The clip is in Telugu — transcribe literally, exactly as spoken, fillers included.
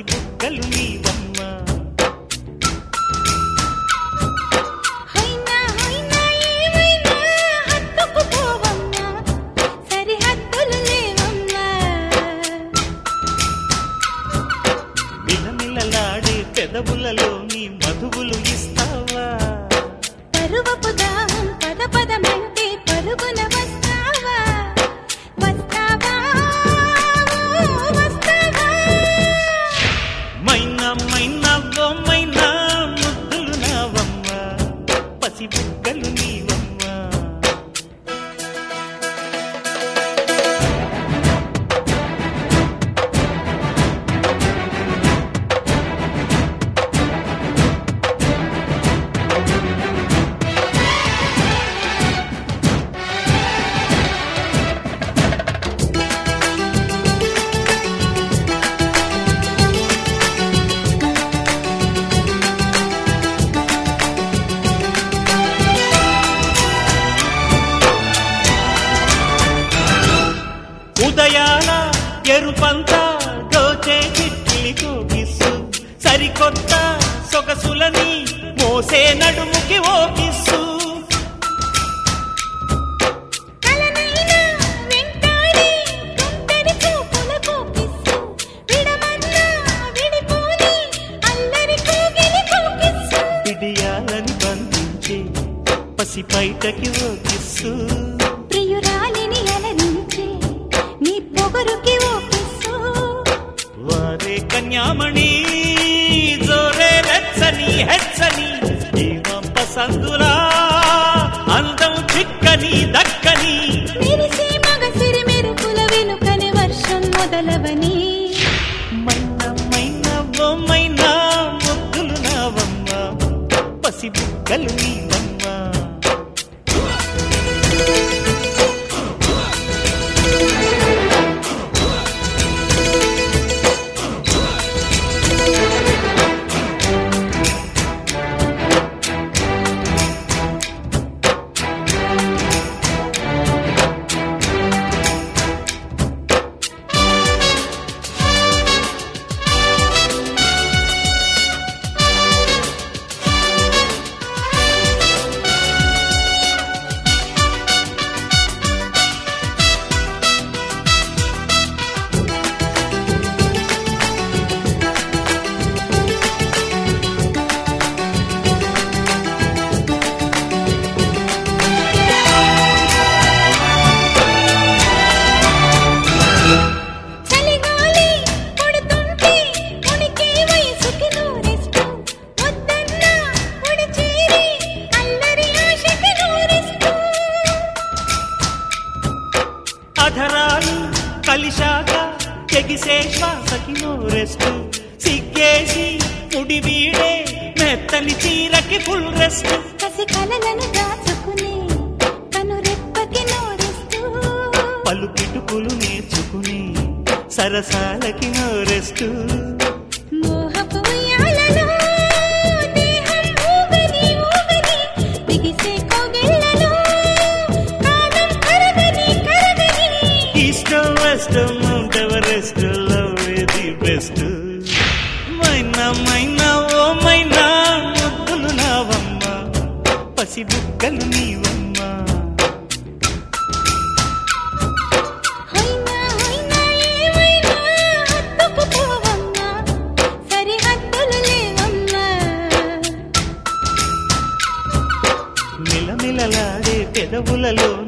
బుగ్గలు నీవమ్మ. మిలమిలలాడే పెదవులలో నీ మధువులు ఇస్తావా? పరువపు దాహం పద పదమంటే పరుగున వస్తావా? వస్తావా వస్తావా? మైనా మైనా ఓ మైనా ముద్దులు నావమ్మ, పసి బుగ్గలు నీవమ్మ. ఉదయాల ఎరుపంతా దోచే చిట్లి కోకిస్సు, సరికొత్త సొగసులని మోసే నడుముకి ఓకిస్సు. కలనైనా వెంటాడి తుంటరి చూపుల కోకిస్సు, విడమన్నా విడిపోని అల్లరి కోగిలి కోకిస్సు. పిడియాలని బంధించి పసి పైటకి ఓకిస్సు, ప్రియురాలిని అలరించి నీ పొగరుకి ఓకిస్సు. వారే కన్యామణి జోరే రెచ్చని హెచ్చని ఏమంప సందులా అందం చిక్కని దక్కని. మెరిసే మగసిరి మెరుపుల వెనుకని వర్షం మొదలవని. మైనా మైనా ఓ మైనా ముద్దులు నావమ్మ, పసి బుగ్గలు నీవమ్మ. చలిగాలి కొడుతుంటే ఉనికి వయసుకి నూరిస్తూ, వద్దన్నా ఉడి చేరి అల్లరి ఆశకి నూరిస్తూ. అధరాలు కలిశాక తెగిసే శ్వాసకి నోరెస్ట్, సిగ్గేసి ముడి వీడే మెత్తని చీరకి ఫుల్ రెస్ట్. కసి కలలను దాచుకుని కను రెప్పకి నోరిస్తూ. పలు పిటుకులు నేర్చుకుని సరసాలకి నోరెస్ట్. మోహపు ఉయ్యాలలో దేహం ఊగని ఊగని, బిగిసే కోగిళ్ళలో కాలం కరగని కరగని. ఈస్టో వెస్టో mount Everest love the best. మైనా మైనా ఓ మైనా ముద్దులు నావమ్మ, పసి బుగ్గలు నీవమ్మ. హైనా హైనా ఏమైనా హత్తుకుపోవమ్మా, సరిహద్దులు లేవమ్మా. మిలమిలలాడే పెదవులలో